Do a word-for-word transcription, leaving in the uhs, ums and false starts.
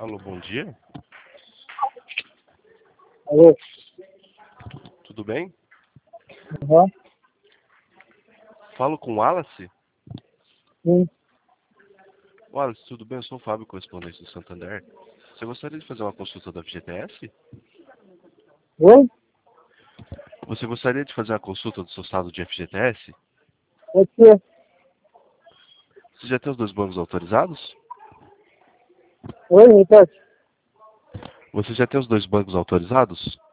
Alô, bom dia. Alô? Tudo bem? Uhum. Falo com o Wallace? Sim. Wallace, tudo bem? Eu sou o Fábio, correspondente do Santander. Você gostaria de fazer uma consulta da F G T S? Oi? Você gostaria de fazer uma consulta do seu estado de F G T S? Pode ser. Você já tem os dois bancos autorizados? Oi, repete. Você já tem os dois bancos autorizados?